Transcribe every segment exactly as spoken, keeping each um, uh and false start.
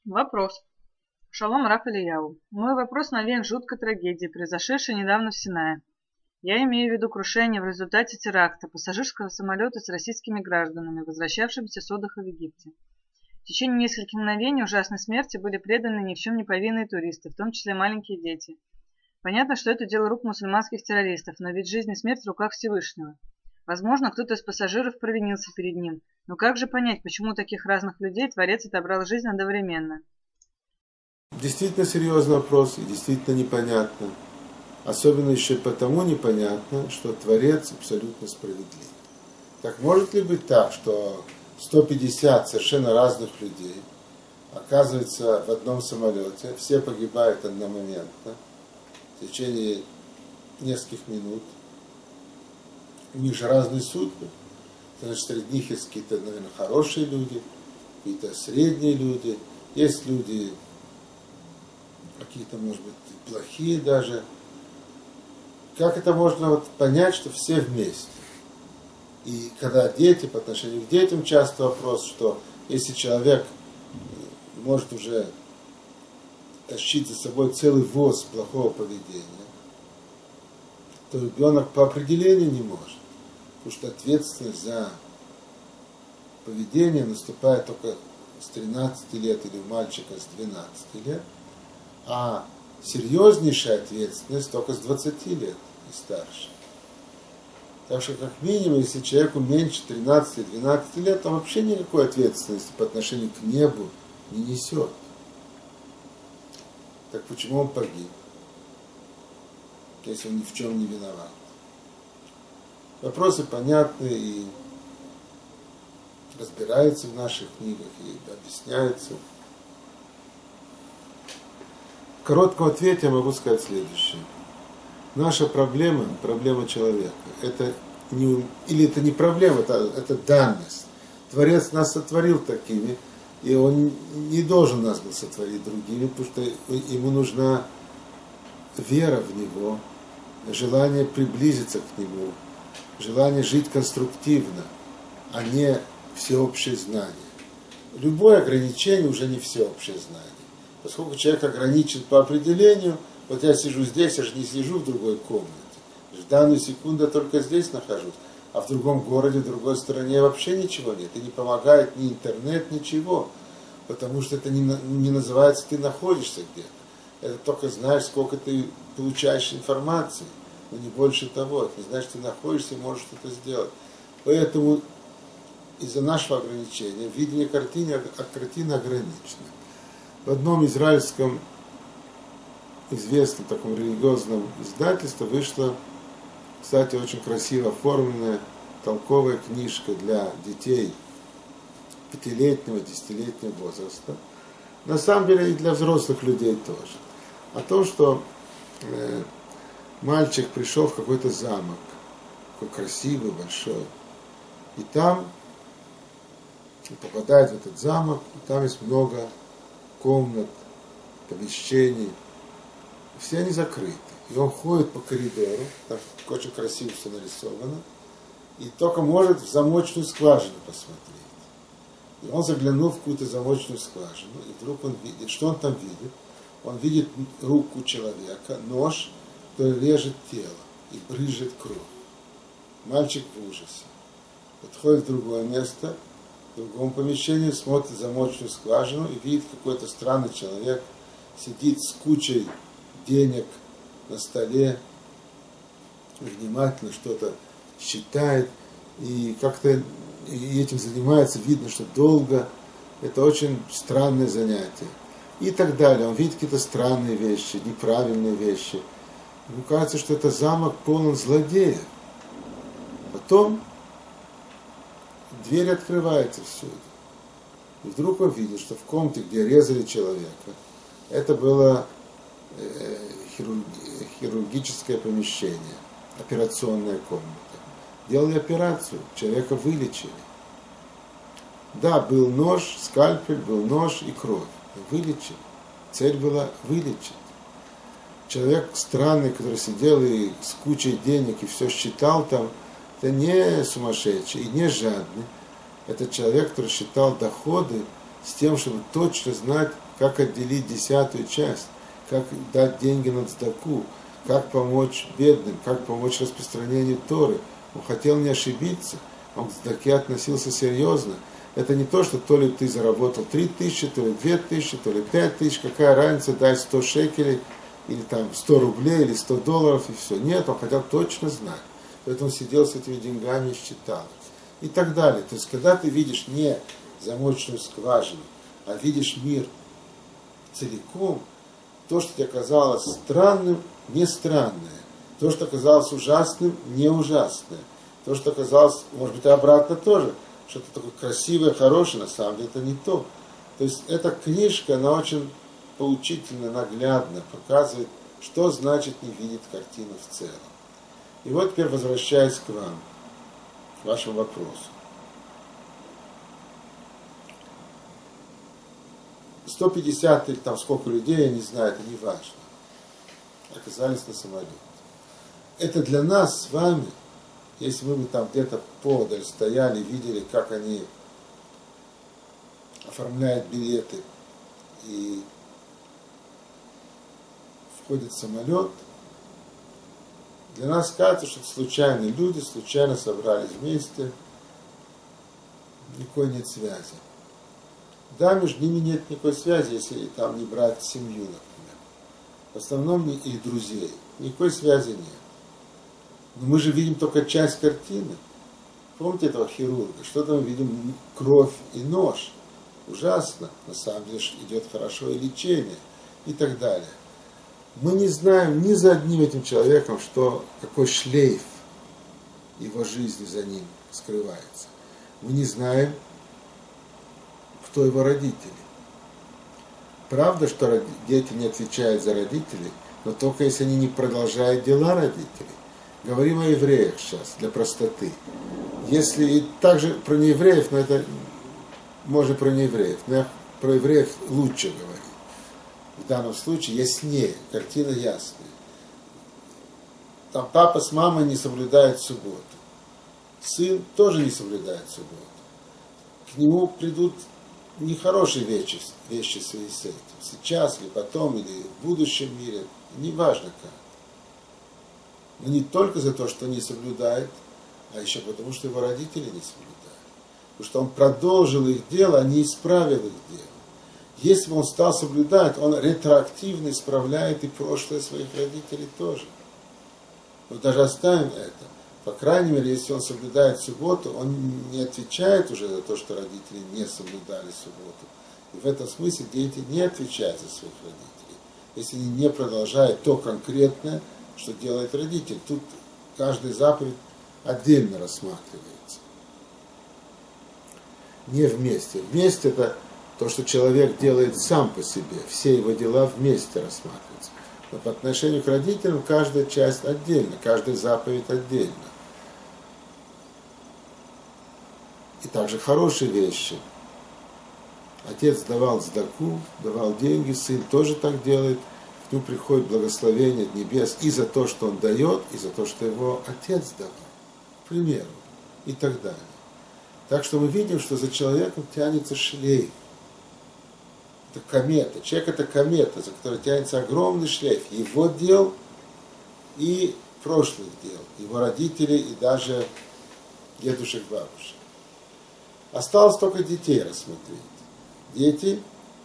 Вопрос. Шалом, Раф Ильяу. Мой вопрос навеян жуткой трагедией, произошедшей недавно в Синае. Я имею в виду крушение в результате теракта пассажирского самолета с российскими гражданами, возвращавшимися с отдыха в Египте. В течение нескольких мгновений ужасной смерти были преданы ни в чем не повинные туристы, в том числе маленькие дети. Понятно, что это дело рук мусульманских террористов, но ведь жизнь и смерть в руках Всевышнего. Возможно, кто-то из пассажиров провинился перед ним, но как же понять, почему у таких разных людей Творец отобрал жизнь одновременно? Действительно серьезный вопрос и действительно непонятно. Особенно еще потому непонятно, что Творец абсолютно справедлив. Так может ли быть так, что сто пятьдесят совершенно разных людей оказываются в одном самолете, все погибают одномоментно, в течение нескольких минут, у них же разные судьбы. Значит, среди них есть какие-то, наверное, хорошие люди, какие-то средние люди, есть люди какие-то, может быть, плохие даже. Как это можно вот понять, что все вместе? И когда дети, по отношению к детям часто вопрос, что если человек может уже тащить за собой целый воз плохого поведения, то ребенок по определению не может. Потому что ответственность за поведение наступает только с тринадцати лет или у мальчика с двенадцати лет, а серьезнейшая ответственность только с двадцати лет и старше. Так что, как минимум, если человеку меньше тринадцати-двенадцати лет, то вообще никакой ответственности по отношению к небу не несет. Так почему он погиб, если он ни в чем не виноват? Вопросы понятны и разбираются в наших книгах и объясняются. В коротком ответе я могу сказать следующее. Наша проблема, проблема человека, это не, или это не проблема, это, это данность. Творец нас сотворил такими, и он не должен нас был сотворить другими, потому что ему нужна вера в него, желание приблизиться к нему, желание жить конструктивно, а не всеобщее знание. Любое ограничение уже не всеобщее знание. Поскольку человек ограничен по определению, вот я сижу здесь, я же не сижу в другой комнате. В данную секунду я только здесь нахожусь, а в другом городе, в другой стране вообще ничего нет. И не помогает ни интернет, ничего. Потому что это не, не называется «ты находишься где-то». Это только знаешь, сколько ты получаешь информации, но не больше того. Это не знаешь, что ты находишься и можешь что-то сделать. Поэтому из-за нашего ограничения видение картины, картины ограничено. В одном израильском известном таком религиозном издательстве вышла, кстати, очень красиво оформленная толковая книжка для детей пятилетнего, десятилетнего возраста. На самом деле и для взрослых людей тоже. О том, что э, мальчик пришел в какой-то замок, такой красивый, большой, и там попадает в этот замок, и там есть много комнат, помещений, все они закрыты. И он ходит по коридору, там очень красиво все нарисовано, и только может в замочную скважину посмотреть. И он заглянул в какую-то замочную скважину, и вдруг он видит, что он там видит? Он видит руку человека, нож, который режет тело и брызжет кровь. Мальчик в ужасе. Подходит в другое место, в другом помещении, смотрит в замочную скважину и видит, какой-то странный человек сидит с кучей денег на столе, внимательно что-то считает и как-то и этим занимается, видно, что долго. Это очень странное занятие. И так далее. Он видит какие-то странные вещи, неправильные вещи. Ему кажется, что это замок полон злодеев. Потом дверь открывается всюду. И вдруг он видит, что в комнате, где резали человека, это было хирургическое помещение, операционная комната. Делали операцию, человека вылечили. Да, был нож, скальпель, был нож и кровь. Вылечили. Цель была вылечить. Человек странный, который сидел и с кучей денег и все считал там, это не сумасшедший и не жадный. Это человек, который считал доходы с тем, чтобы точно знать, как отделить десятую часть, как дать деньги на цдаку, как помочь бедным, как помочь распространению Торы. Он хотел не ошибиться, он к цдаке относился серьезно. Это не то, что то ли ты заработал три тысячи, то ли две тысячи, то ли пять тысяч, какая разница, дай сто шекелей, или там сто рублей, или сто долларов, и все. Нет, он хотел точно знать. Поэтому он сидел с этими деньгами и считал. И так далее. То есть, когда ты видишь не замочную скважину, а видишь мир целиком, то, что тебе казалось странным, не странное. То, что казалось ужасным, не ужасное. То, что казалось, может быть, и обратно тоже. Что-то такое красивое, хорошее, на самом деле это не то. То есть эта книжка, она очень поучительно, наглядно показывает, что значит не видеть картину в целом. И вот теперь возвращаясь к вам, к вашему вопросу. сто пятьдесят или там сколько людей, я не знаю, это не важно, оказались на самолете. Это для нас с вами, если мы бы там где-то подаль стояли, видели, как они оформляют билеты и входят в самолет, для нас кажется, что это случайные люди, случайно собрались вместе, никакой нет связи. Да, между ними нет никакой связи, если там не брать семью, например. В основном их друзей. Никакой связи нет. Но мы же видим только часть картины. Помните этого хирурга? Что-то мы видим кровь и нож. Ужасно. На самом деле идет хорошо и лечение. И так далее. Мы не знаем ни за одним этим человеком, что, какой шлейф его жизни за ним скрывается. Мы не знаем, кто его родители. Правда, что дети не отвечают за родителей, но только если они не продолжают дела родителей. Говорим о евреях сейчас, для простоты. Если и также про неевреев, но это можно про неевреев, но я про евреев лучше говорить. В данном случае яснее, картина ясная. Там папа с мамой не соблюдают субботу. Сын тоже не соблюдает субботу. К нему придут нехорошие вещи, вещи в связи с этим. Сейчас или потом, или в будущем мире. Неважно как. Но не только за то, что не соблюдает, а еще потому, что его родители не соблюдают. Потому что он продолжил их дело, а не исправил их дело. Если бы он стал соблюдать, он ретроактивно исправляет и прошлое своих родителей тоже. Но даже оставим это. По крайней мере, если он соблюдает субботу, он не отвечает уже за то, что родители не соблюдали субботу. И в этом смысле дети не отвечают за своих родителей. Если они не продолжают то конкретное, что делает родитель. Тут каждая заповедь отдельно рассматривается. Не вместе. Вместе это то, что человек делает сам по себе. Все его дела вместе рассматриваются. Но по отношению к родителям каждая часть отдельно, каждая заповедь отдельно. И также хорошие вещи. Отец давал цдаку, давал деньги, сын тоже так делает. К нему приходит благословение от небес и за то, что он дает, и за то, что его отец давал. К примеру. И так далее. Так что мы видим, что за человеком тянется шлейф. Это комета. Человек это комета, за которой тянется огромный шлейф его дел и прошлых дел. Его родителей и даже дедушек, бабушек. Осталось только детей рассмотреть. Дети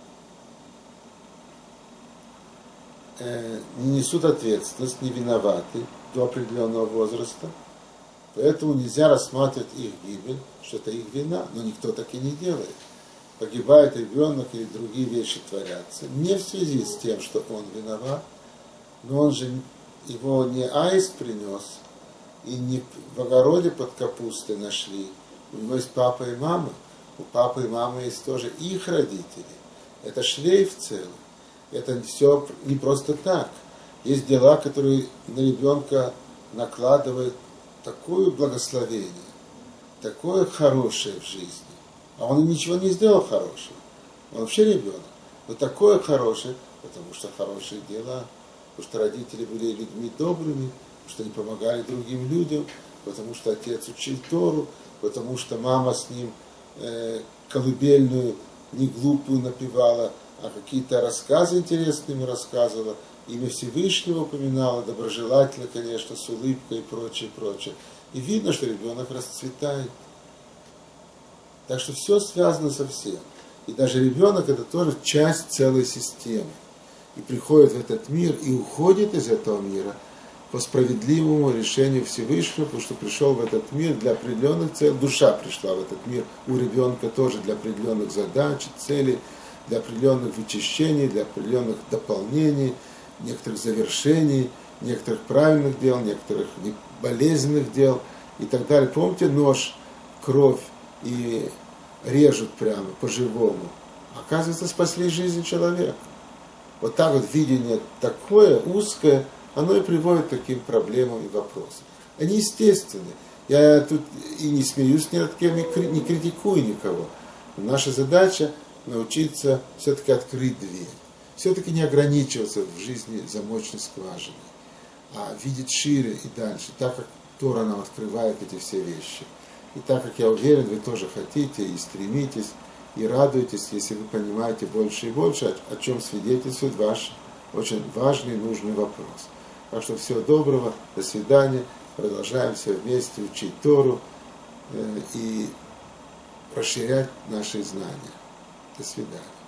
э, не несут ответственность, не виноваты до определенного возраста. Поэтому нельзя рассматривать их гибель, что это их вина. Но никто так и не делает. Погибает ребенок или другие вещи творятся. Не в связи с тем, что он виноват, но он же его не аист принес, и не в огороде под капустой нашли. У него есть папа и мама. У папы и мамы есть тоже их родители. Это шлейф целый. Это все не просто так. Есть дела, которые на ребенка накладывают такое благословение, такое хорошее в жизни. А он ничего не сделал хорошего. Он вообще ребенок. Но такое хорошее, потому что хорошие дела, потому что родители были людьми добрыми, потому что они помогали другим людям, потому что отец учил Тору, потому что мама с ним э, колыбельную не глупую напевала, а какие-то рассказы интересные ему рассказывала, имя Всевышнего упоминала, доброжелательно, конечно, с улыбкой и прочее, прочее. И видно, что ребенок расцветает. Так что все связано со всем. И даже ребенок это тоже часть целой системы. И приходит в этот мир и уходит из этого мира по справедливому решению Всевышнего, потому что пришел в этот мир для определенных целей. Душа пришла в этот мир у ребенка тоже для определенных задач, целей, для определенных вычищений, для определенных дополнений, некоторых завершений, некоторых правильных дел, некоторых болезненных дел и так далее. Помните, нож, кровь и режут прямо по-живому. Оказывается, спасли жизнь человека. Вот так вот видение такое узкое, оно и приводит к таким проблемам и вопросам. Они естественны. Я тут и не смеюсь ни над кем, не критикую никого. Наша задача научиться все-таки открыть дверь. Все-таки не ограничиваться в жизни замочной скважиной, а видеть шире и дальше, так как Тора нам открывает эти все вещи. И так как я уверен, вы тоже хотите и стремитесь, и радуетесь, если вы понимаете больше и больше, о чем свидетельствует ваш очень важный и нужный вопрос. Так что всего доброго, до свидания, продолжаем все вместе учить Тору э, и расширять наши знания. До свидания.